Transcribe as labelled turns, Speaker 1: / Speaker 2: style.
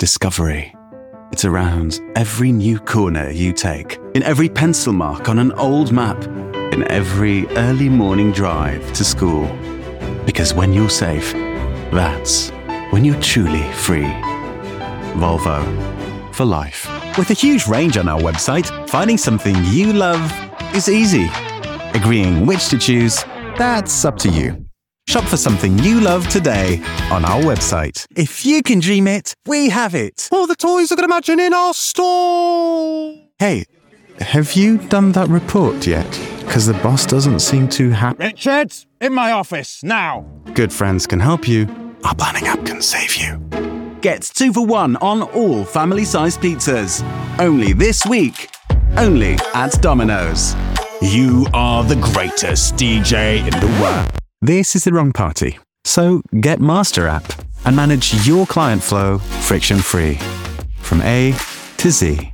Speaker 1: discovery. It's around every new corner you take, in every pencil mark on an old map, in every early morning drive to school. Because when you're safe, that's when you're truly free. Volvo, for life. With a huge range on our website, finding something you love is easy. Agreeing which to choose, that's up to you. Shop for something you love today on our website. If you can dream it, we have it.
Speaker 2: All the toys I can imagine in our store.
Speaker 1: Hey, have you done that report yet? Because the boss doesn't seem too happy.
Speaker 2: Richard, in my office, now.
Speaker 1: Good friends can help you. Our planning app can save you. Get 2 for 1 on all family-sized pizzas. Only this week. Only at Domino's.
Speaker 2: You are the greatest DJ in the world.
Speaker 1: This is the wrong party. So get Master app and manage your client flow friction-free. From A to Z.